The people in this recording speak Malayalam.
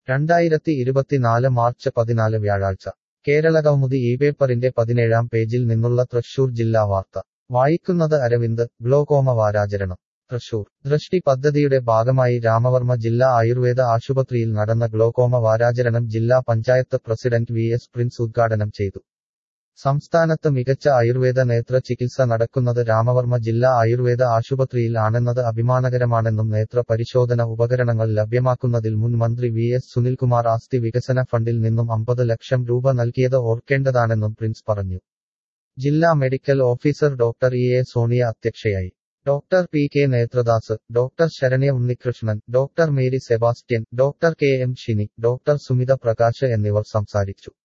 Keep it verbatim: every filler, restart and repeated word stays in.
രണ്ടായിരത്തി ഇരുപത്തിനാല് മാർച്ച് പതിനാല് വ്യാഴാഴ്ച കേരളകൗമുദി ഈ പേപ്പറിന്റെ പതിനേഴാം പേജിൽ നിന്നുള്ള തൃശൂർ ജില്ലാ വാർത്ത വായിക്കുന്നത് അരവിന്ദ്. ഗ്ലോക്കോമ വാരാചരണം തൃശൂർ. ദൃഷ്ടി പദ്ധതിയുടെ ഭാഗമായി രാമവർമ്മ ജില്ലാ ആയുർവേദ ആശുപത്രിയിൽ നടന്ന ഗ്ലോക്കോമ വാരാചരണം ജില്ലാ panchayat president V S Prince ഉദ്ഘാടനം ചെയ്തു. സംസ്ഥാനത്ത് മികച്ച ആയുർവേദ നേത്ര ചികിത്സ നടക്കുന്നത് രാമവർമ്മ ജില്ലാ ആയുർവേദ ആശുപത്രിയിൽ ആണെന്നത് അഭിമാനകരമാണെന്നും നേത്ര പരിശോധന ഉപകരണങ്ങൾ ലഭ്യമാക്കുന്നതിൽ മുൻ മന്ത്രി വി എസ് സുനിൽകുമാർ ആസ്തി വികസന ഫണ്ടിൽ നിന്നും അമ്പത് ലക്ഷം രൂപ നൽകിയത് ഓർക്കേണ്ടതാണെന്നും പ്രിൻസ് പറഞ്ഞു. ജില്ലാ medical officer doctor E A Sonia അധ്യക്ഷയായി. Doctor P K Nethradas, doctor Saranya Unnikrishnan, doctor Mary Sebastian, doctor K M Shini, doctor Sumitha Prakash എന്നിവർ സംസാരിച്ചു.